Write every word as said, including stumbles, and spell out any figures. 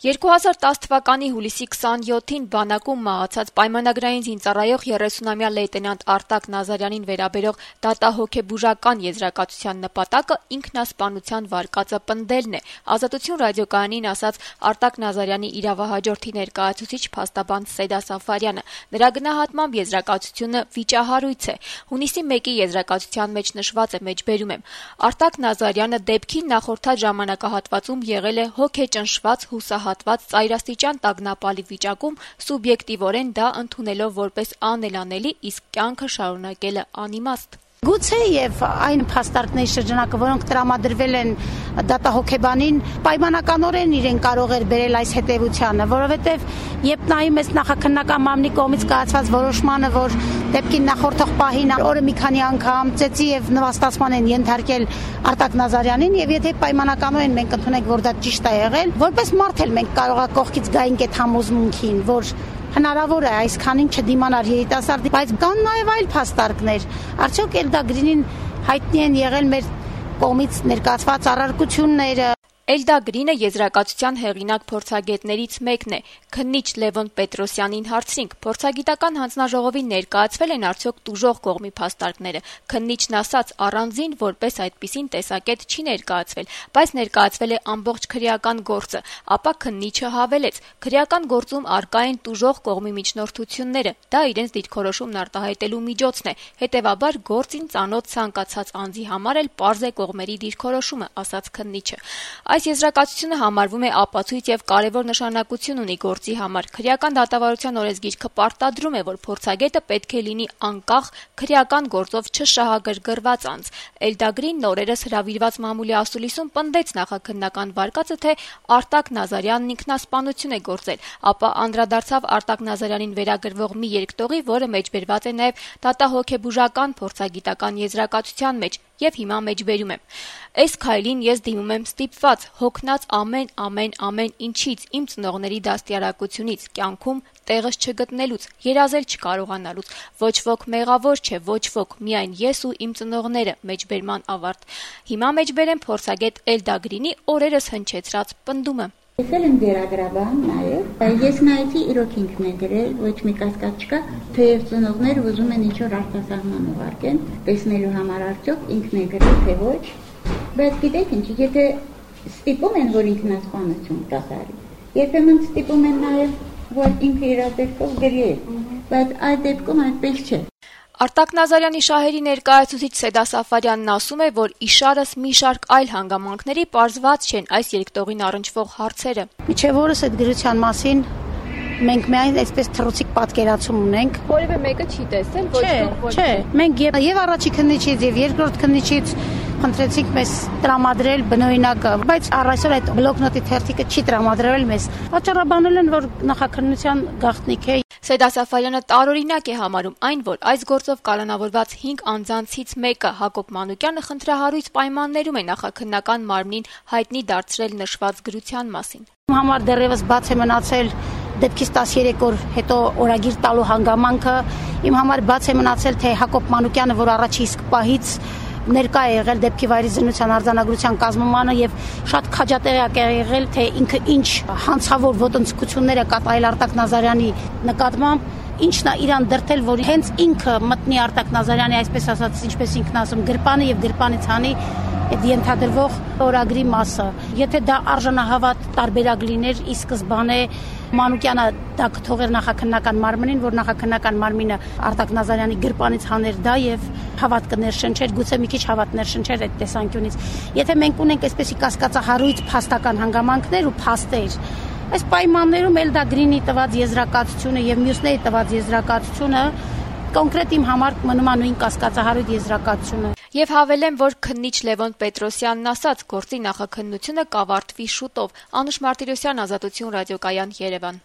երկու հազար տասը թվականի հուլիսի քսանյոթին բանակում մահացած պայմանագրային զինծառայող երեսունամյա լեյտենանտ Արտակ Նազարյանին վերաբերող դատահոգեբուժական եզրակացության նպատակը ինքնասպանության վարկածը պնդելն է, Ազատություն ռադիոկայանին ասաց Արտակ Նազարյանի իրավահաջորդի ներկայացուցիչ փաստաբան Սեդա Սաֆարյանը։ Նրա գնահատմամբ եզրակացությունը վիճահարույց է։ Հունիսի մեկի եզրակացության մեջ նշված է, մեջբերում եմ. Արտակ Նազարյանը դեպքին նախորդած ժամանակահատվածում եղել է հոգեճնշված, հուսահատված, ծայրաստիճան տագնապալի վիճակում, սուբյեկտիվորեն դա ընդունելով որպես անելանելի, իսկ կյանքը շարունակել է անիմաստ։ Գուցե եւ այն փաստարկների շրջանակը, որոնք տրամադրվել են դատահոգեբանին, պայմանականորեն իրեն կարող էր բերել այս հետեւությանը, որովհետեւ երբ նայում ես նախաքննական մամլի կողմից կայացված որոշմանը, որ դեպքին նախորդող պահին օրը մի քանի անգամ ծեծի եւ նվաստացման են ենթարկել Արտակ Նազարյանին, եւ եթե պայմանականորեն մենք ընդունենք, որ դա ճիշտ է եղել, որպես մարդ էլ մենք կարող ենք կողքից գայինք այդ համոզմունքին, որ հնարավոր է այսքանին չդիմանար երիտասարդի, բայց կան նաև այլ փաստարկներ։ Արդյոք Էլդագրինին հայտնի են եղել մեր կողմից ներկայացված առարկությունները։ Էլդագրինը եզրակացության հեղինակ փորձագետներից մեկն է։ Քննիչ Լևոն Պետրոսյանին հարցրինք, փորձագիտական հանձնաժողովին ներկայացվել են արդյոք տուժող կողմի փաստարկները։ Քննիչն ասաց, առանձին որպես այդպիսին տեսակետ չի ներկայացվել, բայց ներկայացվել է ամբողջ քրեական գործը, ապա քննիչը հավելեց. քրեական գործում առկա են տուժող կողմի միջնորդությունները, դա իրենց դիրքորոշումն արտահայտելու միջոցն է, հետևաբար գործին ծանոթ ցանկացած անձի համար էլ պարզ է կողմերի դիրքորոշումը, ասաց քննիչը։ Այս եզրակացությունը համարվում է ապացույց եւ կարեւոր նշանակություն ունի գործի համար։ Քրեական դատավարության օրենսգիրքը պարտադրում է, որ փորձագետը պետք է լինի անկախ, քրեական գործով չշահագրգռված անձ։ Էլդագրինն օրերս հրավիրված մամուլի ասուլիսում պնդեց նախաքննական վարկածը, թե Արտակ Նազարյանն ինքնասպանություն է գործել, ապա անդրադարձավ Արտակ Նազարյանին վերագրվող մի երկտողի, որը մեջբերված է նաեւ դատահոգեբուժական փորձագիտական եզրակացության մեջ, եւ հիմա մեջբերում եմ. Այս քայլին ես դիմում եմ ստիպված, հոգնած ամեն ամեն ամեն ինչից, իմ ծնողների դաստիարակությունից, կյանքում տեղս չգտնելուց, երազել չկարողանալուց, ոչ ոք մեղավոր չէ, ոչ ոք, միայն ես ու իմ ծնողները, մեջբերման ավարտ։ Հիմա մեջբերեմ փորձագետ Էլդագրինի օրերս հնչեցրած պնդումը։ Ես էլ եմ վերագրաբան նաև, ես նայեցի իրոք ինքն է գրել, ոչ մի կասկած չկա, թեև ծնողները ուզում են ինչ-որ արտասահման ուղարկեն, տեսնելու համար արդյոք ինքն է գրել, թե ոչ, բայց գիտեք ինչ, եթե ստիպում են, որ ինքնասպանություն կատարի, երբեմն ստիպում են նաև, որ ինքը իր դեպքով գրի, բայց այդ դեպքում այդպես չէ։ Արտակ Նազարյանի շահերի ներկայացուցիչ Սեդա Սաֆարյանն ասում է, որ իշարս մի շարք այլ հանգամանքների պարզված չեն այս երկտողին առնչվող հարցերը։ Միջև օրս այդ գրության մասին մենք միայն այսպես թռուցիկ պատկերացում ունենք։ Որևէ մեկը չի տեսել, ոչ ոք ոչ։ Չէ, մենք եւ առաջի քննիչից եւ երկրորդ քննիչից խնդրեցինք մեզ տրամադրել բնօրինակը, բայց առ այսօր այդ բլոկնոտի թերթիկը չի տրամադրել մեզ։ Պատճառաբանել են, որ նախաքննության գաղտնիք է։ Սեդա Սաֆարյանը տարօրինակ է համարում այն, որ այս գործով կալանավորված հինգ անձանցից մեկը Հակոբ Մանուկյանը խնդրահարույց պայմաններում է նախաքննական մարմնին հայտնի դարձրել նշված գրության մասին։ Իմ համար դեռևս բաց է մնացել դեպքից տասներեք օր հետո օրագիր տալու հանգամանքը, իմ համար բաց է մնացել, թե Հակոբ Մանուկյանը, որ առաջի իսկ պահից ներկա է եղել դեպքի վայրի զինության արձանագրության կազմմանը եւ շատ քաջատեղյակ է եղել, թե ինքը ինչ հանցավոր ոտնձգություններ է կատարել Արտակ Նազարյանի նկատմամբ, ինչն է իրան դրդել, որ հենց ինքը մտնի Արտակ Նազարյանի, այսպես ասած, ինչպես ինքն ասում, գրպանը եւ գրպանից հանի այդ ենթադրվող օրագրի մասը։ Եթե դա արժանահավատ տարբերակ լիներ, ի սկզբանե Մանուկյանը դա կթողեր նախաքննական մարմնին, որ նախաքննական մարմինը Արտակ Նազարյանի գրպանից հաներ դա եւ հավատ կներշնչեր, գուցե մի քիչ հավատ ներշնչեր այդ տեսանկյունից։ Եթե մենք ունենք այսպեսի կասկածահարույց փաստական հանգամանքներ ու փաստեր, այս պայմաններում Էլդագրինի տված եզրակացությունը եւ մյուսների տված եզրակացությունը կոնկրետ իմ համար մնում է նույն կասկածահարույց եզրակացությունը։ Եվ հավելեմ, որ քննիչ Լևոն Պետրոսյանն ասաց, գործի նախաքննությունը կավարտվի շուտով։ Անուշ Մարտիրոսյան, Ազատություն ռադիոկայան, Երևան։